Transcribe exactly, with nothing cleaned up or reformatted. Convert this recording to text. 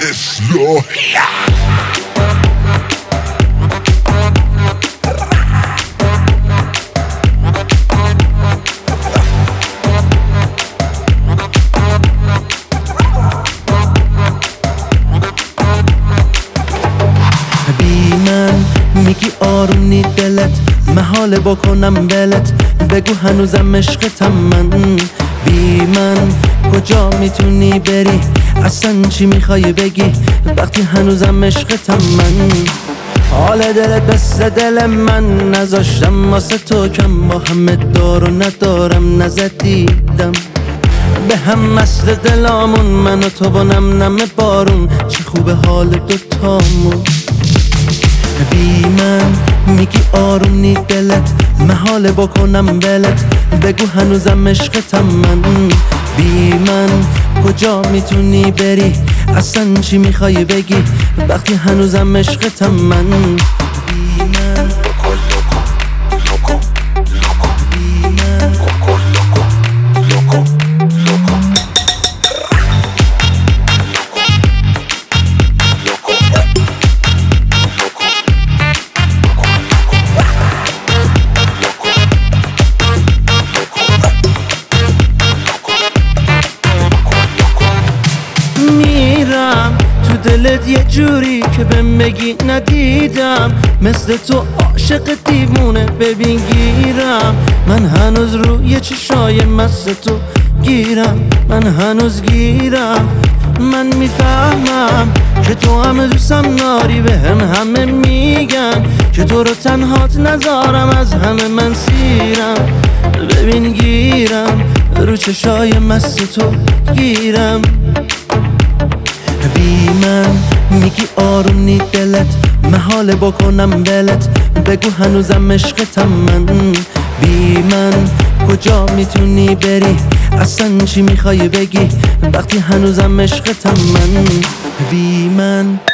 اصلاحی. بی من میگی آرونی دلت، محاله بکنم ولت، بگو هنوزم عشقتم من. بی من کجا میتونی بری، اصلا چی میخوای بگی وقتی هنوزم عشقتم من. حال دلت مثل دل من، نذاشتم واسه تو کم، با همه دار و ندارم نزدیدم به هم مثل دلامون، من و تو و نم نم بارون، چه خوبه حال دوتامون. بی من میگی آرونی دلت، محاله بکنم ولت، بگو هنوزم عشقتم من. بی من کجا میتونی بری، اصلا چی میخوای بگی وقتی هنوزم عشقتم من. بی من میرم تو دلت یه جوری که بهم بگی ندیدم، مثل تو عاشق دیوونه ببین گیرم. من هنوز روی چشای مثل تو گیرم، من هنوز گیرم. من میفهمم که تو همه دوستم ناری، به هم همه میگن که تو رو تنهات نذارم، از همه من سیرم ببین گیرم، رو چشای مثل تو گیرم. بی من میگی آرونی دلت، محاله بکنم ولت، بگو هنوزم عشقتم من. بی من کجا میتونی بری، اصلا چی میخوای بگی وقتی هنوزم عشقتم من. بی من